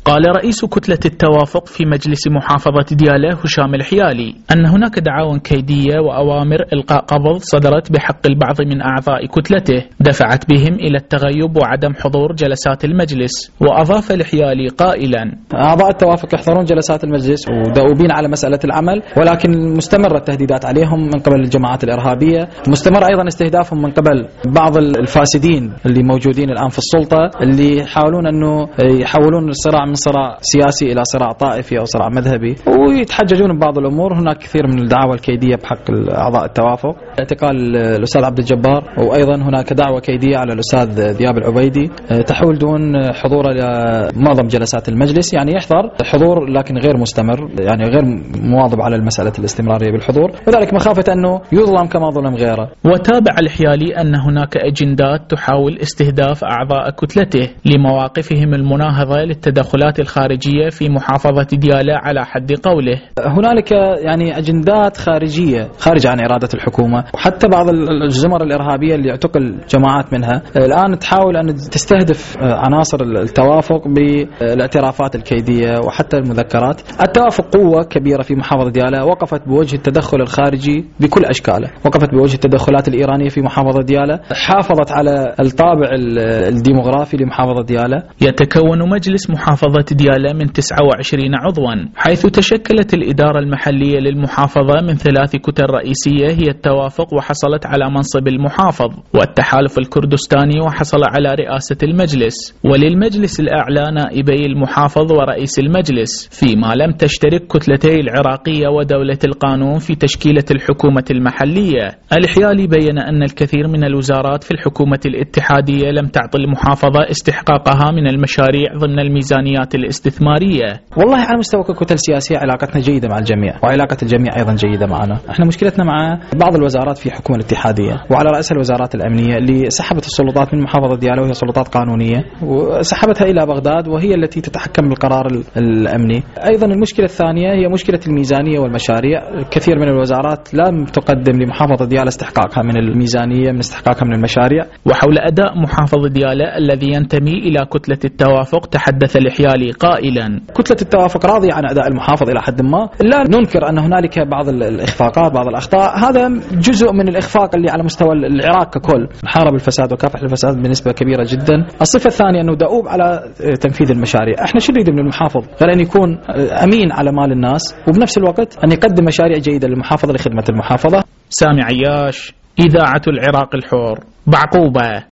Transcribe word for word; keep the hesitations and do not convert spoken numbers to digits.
قال رئيس كتلة التوافق في مجلس محافظة ديالى هشام الحيالي أن هناك دعاوى كيدية وأوامر إلقاء قبض صدرت بحق البعض من أعضاء كتلته دفعت بهم إلى التغيب وعدم حضور جلسات المجلس. وأضاف الحيالي قائلا: أعضاء التوافق يحضرون جلسات المجلس ودؤوبين على مسألة العمل، ولكن مستمرة التهديدات عليهم من قبل الجماعات الإرهابية، مستمر أيضا استهدافهم من قبل بعض الفاسدين اللي موجودين الآن في السلطة اللي يحاولون أنه يحولون الصراع من صراع سياسي إلى صراع طائفي أو صراع مذهبي، ويتحججون ببعض الأمور. هناك كثير من الدعاوى الكيدية بحق أعضاء التوافق، اعتقال الأستاذ عبد الجبار، وأيضا هناك دعوة كيدية على الأستاذ دياب العبيدي تحول دون حضوره لمعظم جلسات المجلس، يعني يحضر حضور لكن غير مستمر، يعني غير مواظب على المسألة الاستمرارية بالحضور، وذلك مخافة أنه يظلم كما ظلم غيره. وتابع الحيالي أن هناك أجندات تحاول استهداف أعضاء كتلته لمواقفهم المناهضة للتدخلات الخارجية في محافظة ديالى على حد قوله. هنالك يعني أجندات خارجية خارج عن إرادة الحكومة، وحتى بعض الزمر الإرهابية اللي يعتقل جماعات منها الآن تحاول أن تستهدف عناصر التوافق بالاعترافات الكيدية وحتى المذكرات. التوافق قوة كبيرة في محافظة ديالى، وقفت بوجه التدخل الخارجي بكل أشكاله، وقفت بوجه التدخلات الإيرانية في محافظة ديالى، حافظت على الطابع الديموغرافي لمحافظة ديالى. يتكون مجلس محافظة ديالى من تسعة وعشرين عضوا، حيث تشكلت الإدارة المحلية للمحافظة من ثلاث كتل رئيسية هي التوافق وحصلت على منصب المحافظ، والتحالف الكردستاني وحصل على رئاسة المجلس، وللمجلس الأعلى نائبي المحافظ ورئيس المجلس، فيما لم تشترك كتلتي العراقية ودولة القانون في تشكيلة الحكومة المحلية. الحيالي بين أن الكثير من الوزارات في الحكومة الاتحادية لم تعطي المحافظة استحقاقها من المشاريع ضمن الميزانيات الاستثمارية. والله على مستوى ككتل سياسية علاقتنا جيدة مع الجميع، وعلاقة الجميع أيضا جيدة معنا. احنا مشكلتنا مع بعض الوزارات في الحكومة الاتحادية، وعلى رأسها الوزارات الأمنية اللي سحبت السلطات من محافظة ديالى، وهي سلطات قانونية، وسحبتها إلى بغداد وهي التي تتحكم بالقرار الأمني. أيضا المشكلة الثانية هي مشكلة الميزانية والمشاريع. كثير من الوزارات لم تقدم لمحافظة ديالى استحقاقها من الميزانية، من استحقاقها من المشاريع. وحول أداء محافظ ديالى الذي ينتمي إلى كتلة التوافق تحدث الحيالي قائلا: كتلة التوافق راضية عن أداء المحافظ إلى حد ما، لا ننكر أن هنالك بعض الإخفاقات، بعض الأخطاء، هذا جزء من الإخفاق اللي على مستوى العراق ككل. نحارب الفساد وكافح الفساد بنسبة كبيرة جدا. الصفة الثانية أنه دؤوب على تنفيذ المشاريع. احنا شو نريد من المحافظ غير أن يكون أمين على مال الناس، وبنفس الوقت أن يقدم مشاريع جيدة للمحافظة لخدمة المحافظة. سامي عياش، إذاعة العراق الحر، بعقوبة.